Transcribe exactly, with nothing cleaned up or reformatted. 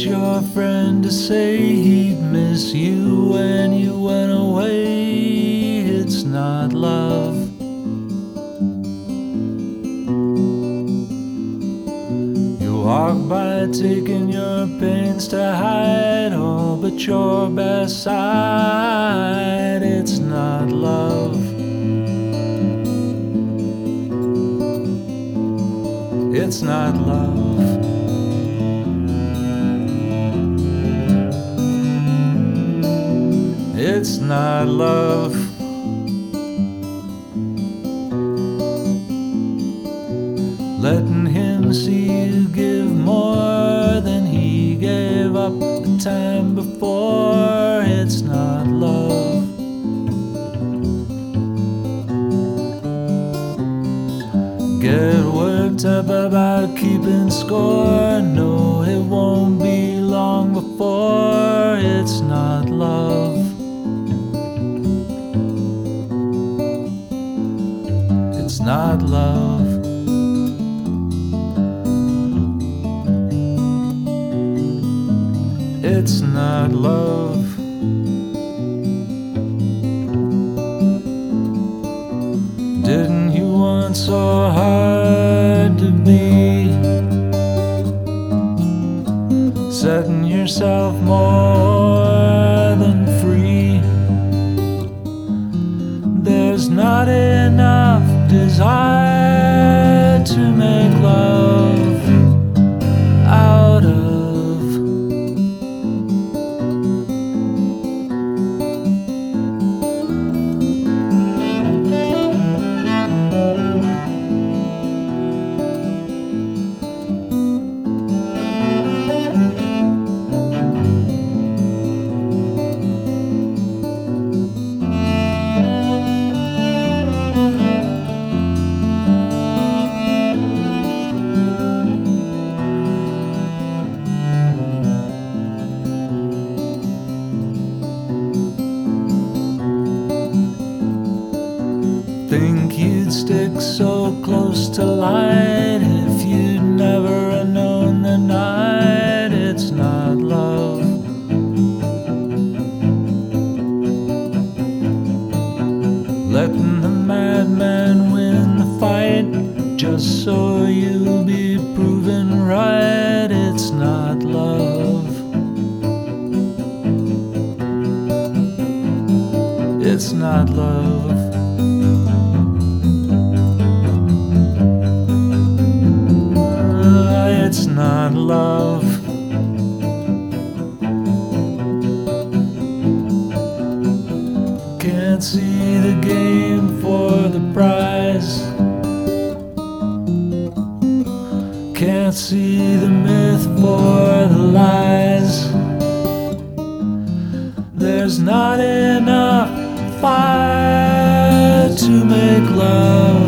your friend to say he'd miss you when you went away. It's not love. You walk by taking your pains to hide all but your best side. It's not love. It's not love. It's not love. Letting him see you give more than he gave up the time before. It's not love. Get worked up about keeping score. No, it won't be long before. It's not love. It's not love. It's not love. Didn't you want so hard to be setting yourself more than free? There's not enough desire to make love out of. Think you'd stick so close to light if you'd never known the night. It's not love. Letting the madman win the fight just so you'll be proven right. It's not love. It's not love. It's not love. Can't see the game for the prize. Can't see the myth for the lies. There's not enough fire to make love